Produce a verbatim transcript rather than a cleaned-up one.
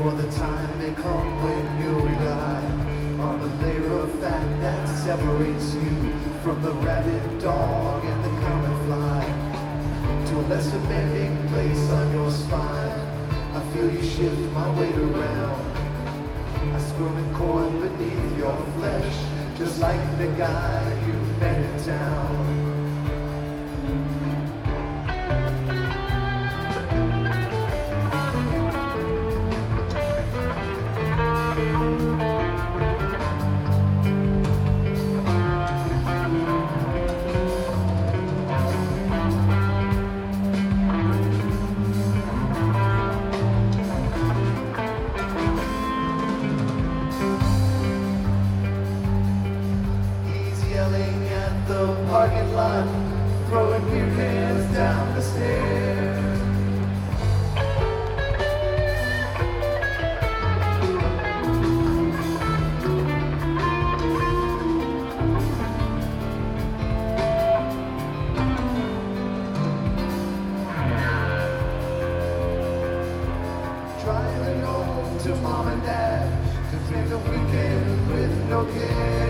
For the time may come when you rely on the layer of fat that separates you from the rabid dog and the common fly, to a less demanding place on your spine. I feel you shift my weight around. I squirm and coil beneath your flesh, just like the guy you met in town. Yelling at the parking lot, throwing beer cans down the stairs. Driving home to mom and dad to spend a weekend with no care.